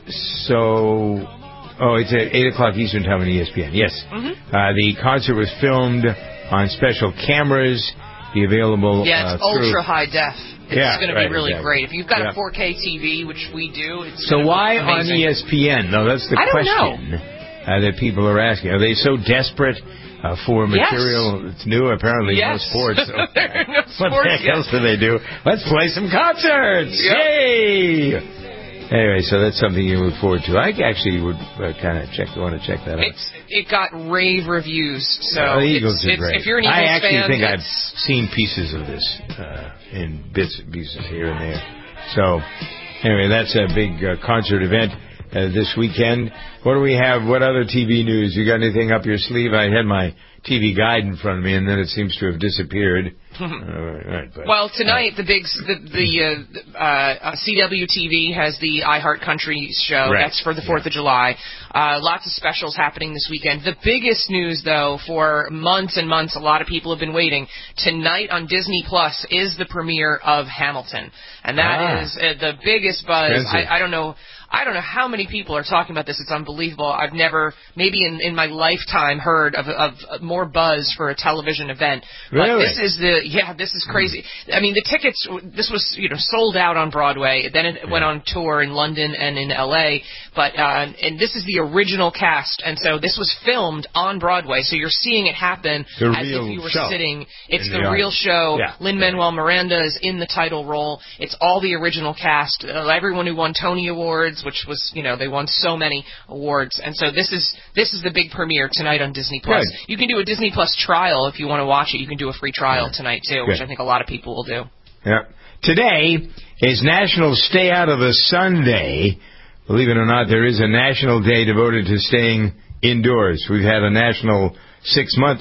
so, oh, it's at eight o'clock Eastern Time on E S P N. Yes. Mm-hmm. Uh, the concert was filmed on special cameras. Be available. Yeah, it's uh, ultra high def. It's yeah, going to right, be really exactly. great. If you've got yeah. a four K T V, which we do, it's so why on amazing. E S P N? No, that's the I don't question uh, that people are asking. Are they so desperate uh, for material yes. that's new? Apparently, yes. no sports. So. there are no sports what the heck yet. else do they do? Let's play some concerts! Yep. Yay! Anyway, so that's something you look forward to. I actually would uh, kind of check. Want to check that out. It's, it got rave reviews. So uh, the Eagles it's, are it's, great. if you're an Eagles I actually fan, think I've it's... seen pieces of this uh, in bits and pieces here and there. So anyway, that's a big uh, concert event uh, this weekend. What do we have? What other T V news? You got anything up your sleeve? I had my T V guide in front of me, and then it seems to have disappeared. uh, right, but, well, tonight the big the, the uh, uh, C W T V has the iHeart Country show. Right. That's for the Fourth yeah. of July. Uh, lots of specials happening this weekend. The biggest news, though, for months and months, a lot of people have been waiting. Tonight on Disney Plus is the premiere of Hamilton, and that ah. is uh, the biggest buzz. I, I don't know. I don't know how many people are talking about this. It's unbelievable. I've never, maybe in, in my lifetime, heard of, of, of more buzz for a television event. But really? this is the, yeah, this is crazy. I mean, the tickets, this was, you know, sold out on Broadway. Then it yeah. went on tour in London and in L A. But, uh, and this is the original cast. And so this was filmed on Broadway. So you're seeing it happen the as if you were show. sitting. It's in the, the real show. Yeah. Lin-Manuel Miranda is in the title role. It's all the original cast. Uh, everyone who won Tony Awards, which was, you know, they won so many awards. And so this is this is the big premiere tonight on Disney Plus. Good. You can do a Disney Plus trial if you want to watch it. You can do a free trial yeah. tonight, too, Good. which I think a lot of people will do. Yeah. Today is National Stay Out of the Sun Day. Believe it or not, there is a national day devoted to staying indoors. We've had a national six-month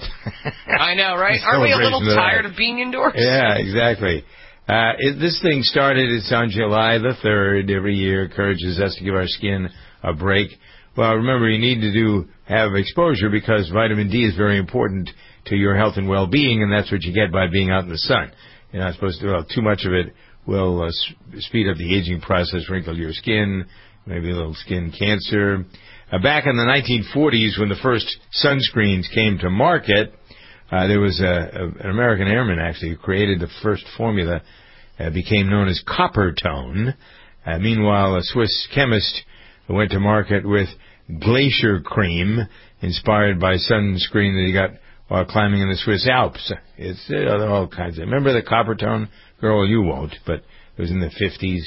I know, right? Aren't we a little tired of being indoors? Yeah, exactly. Uh, it, this thing started, it's on July the third. Every year encourages us to give our skin a break. Well, remember, you need to do have exposure because vitamin D is very important to your health and well-being, and that's what you get by being out in the sun. You're not supposed to, well, too much of it will uh, speed up the aging process, wrinkle your skin, maybe a little skin cancer. Uh, back in the nineteen forties, when the first sunscreens came to market, Uh, there was a, a, an American airman, actually, who created the first formula, uh, became known as Coppertone. Uh, meanwhile, a Swiss chemist went to market with Glacier Cream, inspired by sunscreen that he got while climbing in the Swiss Alps. It's uh, all kinds of... Remember the Coppertone girl? You won't, but it was in the fifties.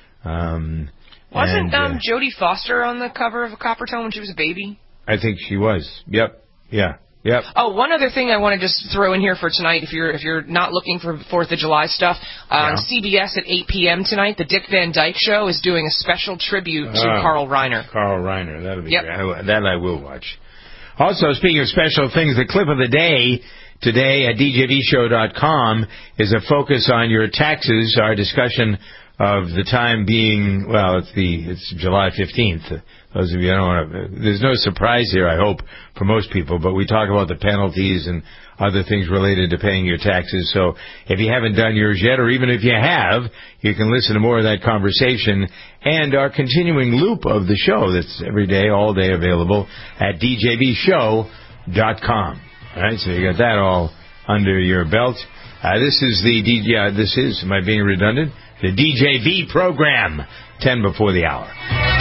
Um, Wasn't and, uh, um, Jodie Foster on the cover of a Coppertone when she was a baby? I think she was. Yep. Yeah. Yep. Oh, one other thing I want to just throw in here for tonight, if you're if you're not looking for Fourth of July stuff, uh, yeah. on C B S at eight p.m. tonight, the Dick Van Dyke Show is doing a special tribute to uh, Carl Reiner. Carl Reiner, that'll be yep. great. That I will watch. Also, speaking of special things, the clip of the day today at D J V show dot com is a focus on your taxes. Our discussion of the time being, well, it's the it's July fifteenth. Those of you who don't want to, there's no surprise here, I hope, for most people, but we talk about the penalties and other things related to paying your taxes. So if you haven't done yours yet, or even if you have, you can listen to more of that conversation and our continuing loop of the show that's every day, all day available at D J V show dot com. All right, so you got that all under your belt. Uh, this is the D J, uh, this is, am I being redundant? The D J V program, ten before the hour.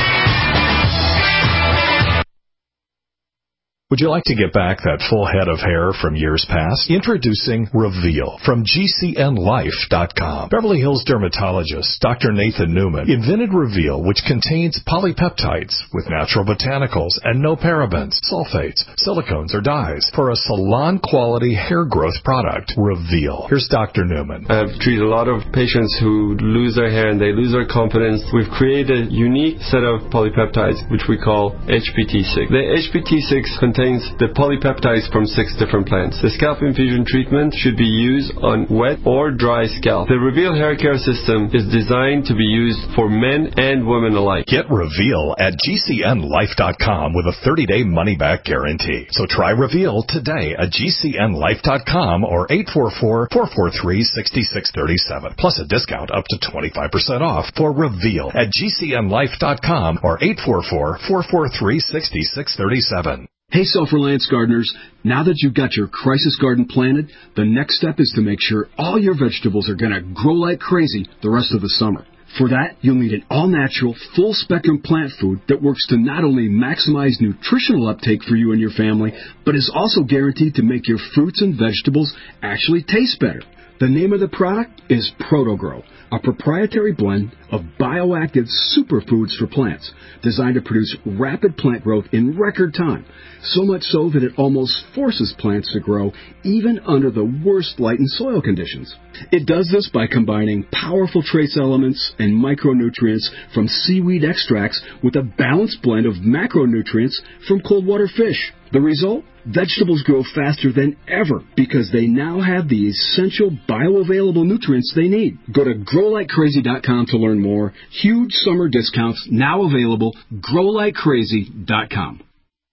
Would you like to get back that full head of hair from years past? Introducing Reveal from G C N life dot com. Beverly Hills dermatologist Doctor Nathan Newman invented Reveal, which contains polypeptides with natural botanicals and no parabens, sulfates, silicones, or dyes for a salon-quality hair growth product. Reveal. Here's Doctor Newman. I've treated a lot of patients who lose their hair and they lose their confidence. We've created a unique set of polypeptides, which we call H P T six. The H P T six contains contains the polypeptides from six different plants. The scalp infusion treatment should be used on wet or dry scalp. The Reveal hair care system is designed to be used for men and women alike. Get Reveal at G C N life dot com with a thirty-day money-back guarantee. So try Reveal today at G C N life dot com or eight four four, four four three, six six three seven. Plus a discount up to twenty-five percent off for Reveal at G C N life dot com or eight four four, four four three, six six three seven. Hey, Self-Reliance gardeners, now that you've got your crisis garden planted, the next step is to make sure all your vegetables are going to grow like crazy the rest of the summer. For that, you'll need an all-natural, full-spectrum plant food that works to not only maximize nutritional uptake for you and your family, but is also guaranteed to make your fruits and vegetables actually taste better. The name of the product is ProtoGrow, a proprietary blend of bioactive superfoods for plants designed to produce rapid plant growth in record time, so much so that it almost forces plants to grow even under the worst light and soil conditions. It does this by combining powerful trace elements and micronutrients from seaweed extracts with a balanced blend of macronutrients from cold water fish. The result? Vegetables grow faster than ever because they now have the essential bioavailable nutrients they need. Go to grow like crazy dot com to learn more. Huge summer discounts now available. grow like crazy dot com.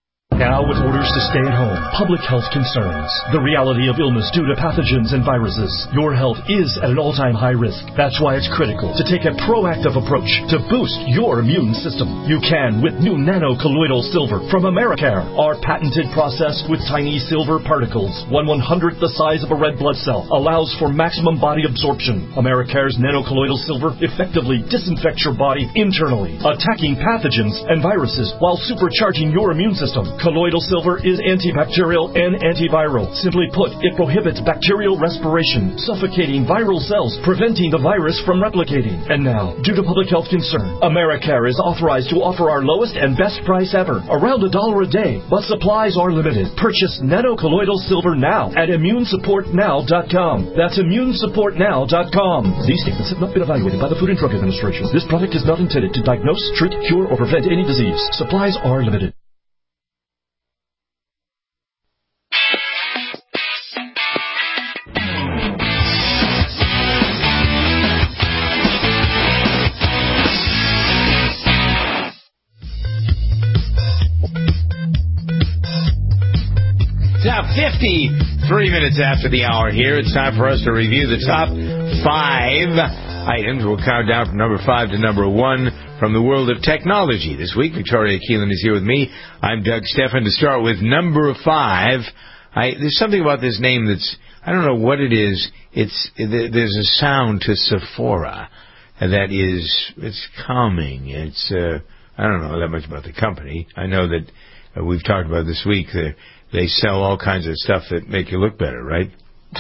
Now with orders to stay at home, public health concerns, the reality of illness due to pathogens and viruses, your health is at an all-time high risk. That's why it's critical to take a proactive approach to boost your immune system. You can with new nano-colloidal silver from Americare. Our patented process with tiny silver particles, one one-hundredth the size of a red blood cell, allows for maximum body absorption. Americare's nano-colloidal silver effectively disinfects your body internally, attacking pathogens and viruses while supercharging your immune system. Colloidal silver is antibacterial and antiviral. Simply put, it prohibits bacterial respiration, suffocating viral cells, preventing the virus from replicating. And now, due to public health concern, Americare is authorized to offer our lowest and best price ever, around a dollar a day, but supplies are limited. Purchase nano-colloidal silver now at immune support now dot com. That's immune support now dot com. These statements have not been evaluated by the Food and Drug Administration. This product is not intended to diagnose, treat, cure, or prevent any disease. Supplies are limited. fifty-three minutes after the hour here. It's time for us to review the top five items. We'll count down from number five to number one from the world of technology. This week, Victoria Keelan is here with me. I'm Doug Stephan. To start with number five, I, there's something about this name that's, I don't know what it is. It's there's a sound to Sephora that is, it's calming. It's, uh, I don't know that much about the company. I know that uh, we've talked about this week that they sell all kinds of stuff that make you look better, right?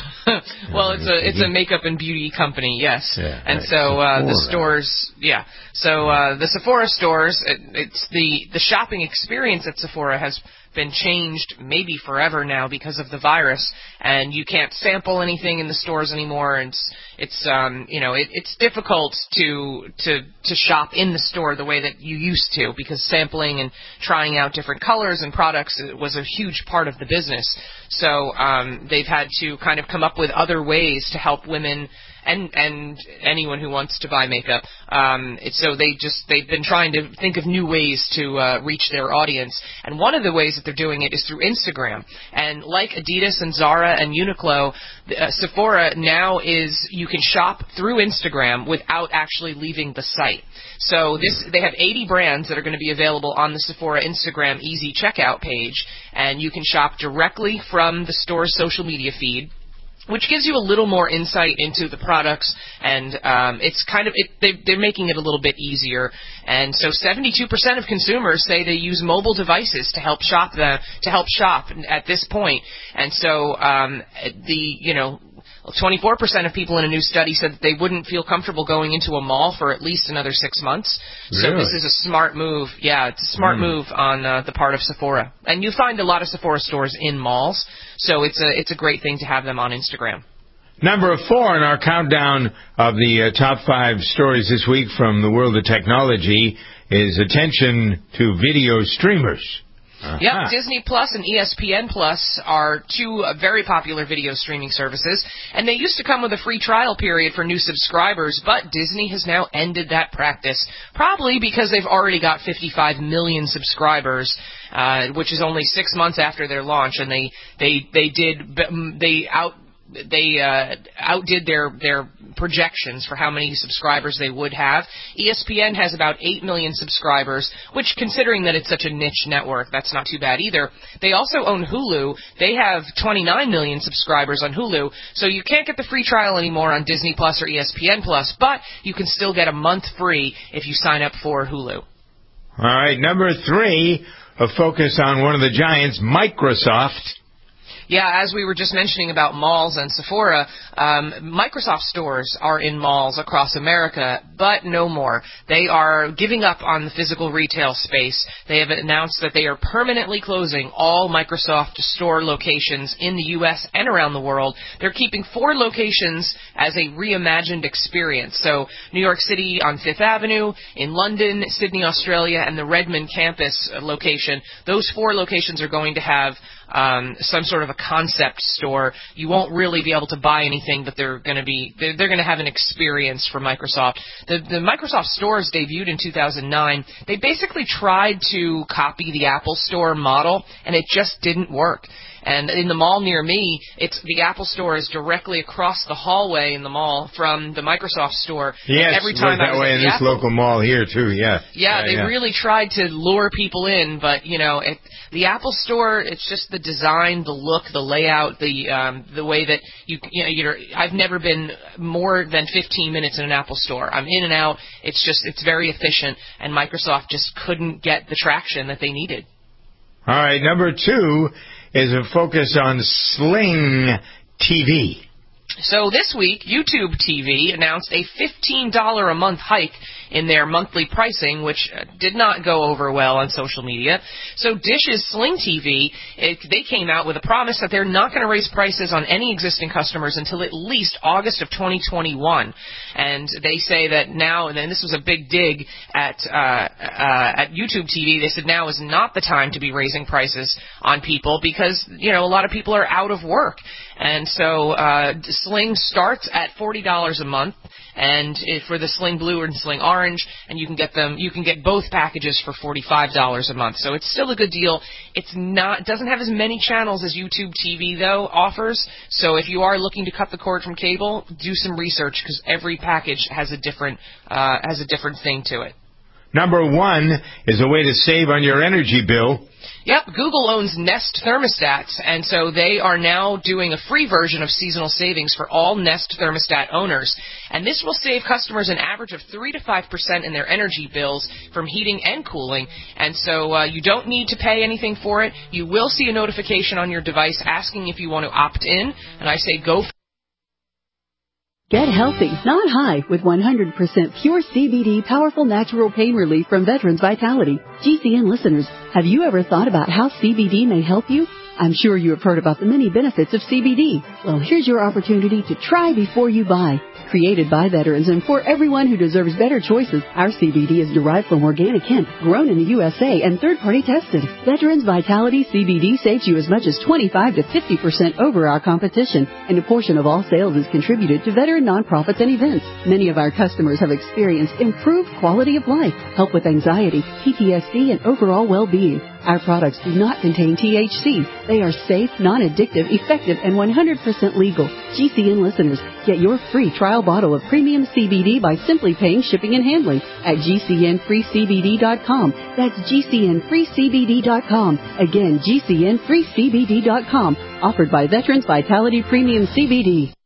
Well, it's a it's a makeup and beauty company, yes. Yeah, and right. so uh, the Sephora. stores, yeah. So uh, the Sephora stores, it, it's the the shopping experience at Sephora has been changed maybe forever now because of the virus, and you can't sample anything in the stores anymore. And it's it's um you know it, it's difficult to to to shop in the store the way that you used to, because sampling and trying out different colors and products was a huge part of the business. So um, they've had to kind of come up with other ways to help women and and anyone who wants to buy makeup. Um, it's, so they just they've been trying to think of new ways to uh, reach their audience. And one of the ways that they're doing it is through Instagram. And like Adidas and Zara and Uniqlo, uh, Sephora now is you can shop through Instagram without actually leaving the site. So this they have eighty brands that are going to be available on the Sephora Instagram easy checkout page, and you can shop directly from the store's social media feed, which gives you a little more insight into the products, and um, it's kind of it, they, they're making it a little bit easier. And so, seventy-two percent of consumers say they use mobile devices to help shop the to help shop at this point. And so, um, the you know. twenty-four percent of people in a new study said that they wouldn't feel comfortable going into a mall for at least another six months. So Really? this is a smart move. Yeah, it's a smart Mm. move on uh, the part of Sephora. And you find a lot of Sephora stores in malls, so it's a it's a great thing to have them on Instagram. Number four in our countdown of the uh, top five stories this week from the world of technology is attention to video streamers. Uh-huh. Yep, Disney Plus and E S P N Plus are two uh, very popular video streaming services, and they used to come with a free trial period for new subscribers, but Disney has now ended that practice, probably because they've already got fifty-five million subscribers, uh, which is only six months after their launch, and they they they did they out. They uh, outdid their their projections for how many subscribers they would have. E S P N has about eight million subscribers, which, considering that it's such a niche network, that's not too bad either. They also own Hulu. They have twenty-nine million subscribers on Hulu, so you can't get the free trial anymore on Disney Plus or E S P N Plus, but you can still get a month free if you sign up for Hulu. All right, number three, a focus on one of the giants, Microsoft. Yeah, as we were just mentioning about malls and Sephora, um, Microsoft stores are in malls across America, but no more. They are giving up on the physical retail space. They have announced that they are permanently closing all Microsoft store locations in the U S and around the world. They're keeping four locations as a reimagined experience. So New York City on Fifth Avenue, in London, Sydney, Australia, and the Redmond campus location. Those four locations are going to have Um, some sort of a concept store. You won't really be able to buy anything, but they're going to be they're, they're going to have an experience for Microsoft. The, the Microsoft stores debuted in two thousand nine. They basically tried to copy the Apple Store model, and it just didn't work. And in the mall near me, it's the Apple Store is directly across the hallway in the mall from the Microsoft store. Yes, every time that I was way at in the this Apple, local mall here too. Yeah, yeah, yeah they yeah. really tried to lure people in, but you know, it, the Apple Store, it's just the design, the look, the layout, the um, the way that you you know, you're. I've never been more than fifteen minutes in an Apple Store. I'm in and out. It's just it's very efficient, and Microsoft just couldn't get the traction that they needed. All right, number two is a focus on Sling T V. So this week, YouTube T V announced a fifteen dollars a month hike in their monthly pricing, which uh, did not go over well on social media. So Dish's Sling T V, it, they came out with a promise that they're not going to raise prices on any existing customers until at least August of twenty twenty-one. And they say that now, and then this was a big dig at uh, uh, at YouTube T V, they said now is not the time to be raising prices on people because, you know, a lot of people are out of work. And so uh, Sling starts at forty dollars a month, and it, for the Sling Blue and Sling Orange, and you can get them. You can get both packages for forty-five dollars a month. So it's still a good deal. It's not doesn't have as many channels as YouTube T V though offers. So if you are looking to cut the cord from cable, do some research because every package has a different uh, has a different thing to it. Number one is a way to save on your energy bill. Yep, Google owns Nest thermostats, and so they are now doing a free version of seasonal savings for all Nest thermostat owners. And this will save customers an average of three to five percent in their energy bills from heating and cooling. And so uh, you don't need to pay anything for it. You will see a notification on your device asking if you want to opt in, and I say go for Get healthy, not high, with one hundred percent pure C B D powerful natural pain relief from Veterans Vitality. G C N listeners, have you ever thought about how C B D may help you? I'm sure you have heard about the many benefits of C B D. Well, here's your opportunity to try before you buy. Created by veterans and for everyone who deserves better choices, our C B D is derived from organic hemp, grown in the U S A and third-party tested. Veterans Vitality C B D saves you as much as twenty-five to fifty percent over our competition, and a portion of all sales is contributed to veteran nonprofits and events. Many of our customers have experienced improved quality of life, help with anxiety, P T S D, and overall well-being. Our products do not contain T H C. They are safe, non-addictive, effective, and one hundred percent legal. G C N listeners, get your free trial bottle of premium C B D by simply paying shipping and handling at G C N free C B D dot com. That's G C N free C B D dot com. Again, G C N free C B D dot com. Offered by Veterans Vitality Premium C B D.